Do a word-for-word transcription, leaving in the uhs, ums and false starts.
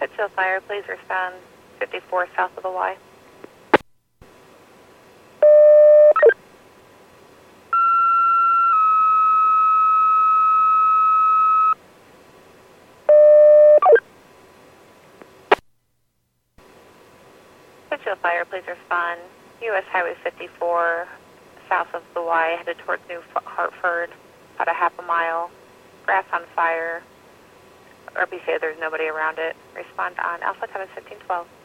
Pittsfield Fire, please respond fifty-four south of the Y. Pittsfield Fire, please respond U S Highway fifty-four south of the Y, headed towards New Hartford, about a half a mile. Grass on fire. R P C, there's nobody around it. Respond on Alpha Times fifteen twelve.